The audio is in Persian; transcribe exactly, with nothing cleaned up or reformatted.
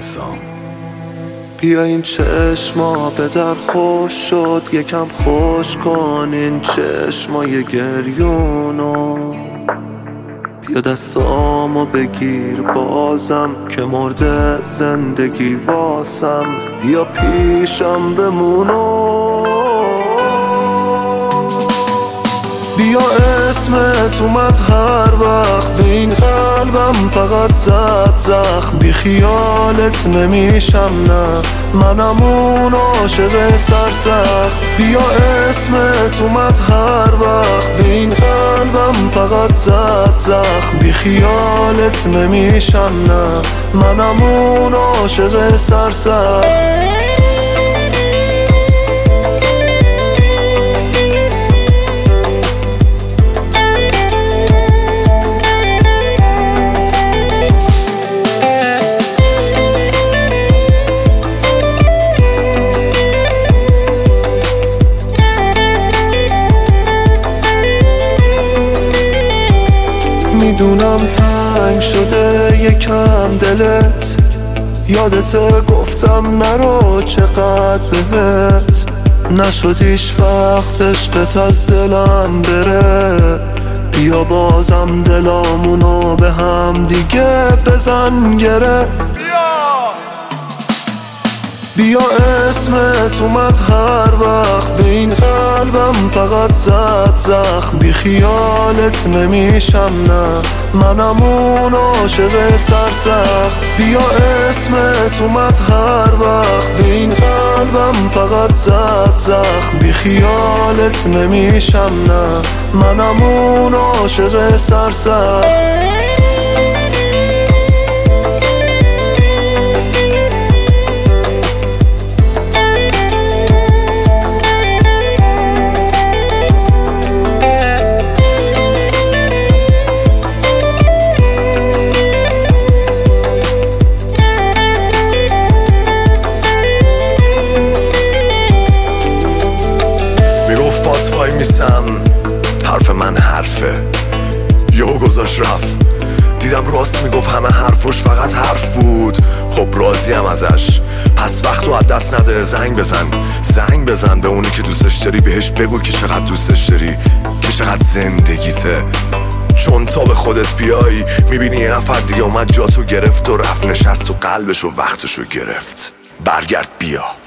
سام. بیا این چشما به در خوش شد، یکم خوش کن این چشمای گریونو. بیا دستامو بگیر بازم که مرده زندگی واسم، بیا پیشم بمونو. بیا اسمت اومد هر وقت این قلبم فقط زد زخم، بی خیالت نمیشم نه منم اون عاشق سرسخت. بیا اسمت اومد هر وقت این قلبم فقط زد زخم، بی خیالت نمیشم نه منم اون عاشق سرسخت. میدونم تنگ شده یکم دلت، یادت گفتم نرو چقدر بهت، نشدیش وقت عشقت از دلم بره. بیا بازم دلامونو به هم دیگه بزن گره. بیا اسمت اومد هر وقت این قلبم فقط زد زخم، بی خیالت نمیشم نه منم اون عاشق سرسخت. بیا اسمت اومد هر وقت این قلبم فقط زد زخم، بی خیالت نمیشم نه منم اون عاشق سرسخت. وای میسم حرف من حرفه، یهو گذاشت رفت. دیدم راست میگفت همه حرفش فقط حرف بود. خب راضیم ازش، پس وقتو از دست نده. زنگ بزن زنگ بزن به اونی که دوستش داری، بهش بگو که چقدر دوستش داری، که چقدر زندگیته. چون تا به خودت بیایی میبینی یه نفر دیگه اومد جاتو گرفت و رفت نشست و قلبشو وقتشو گرفت. برگرد بیا.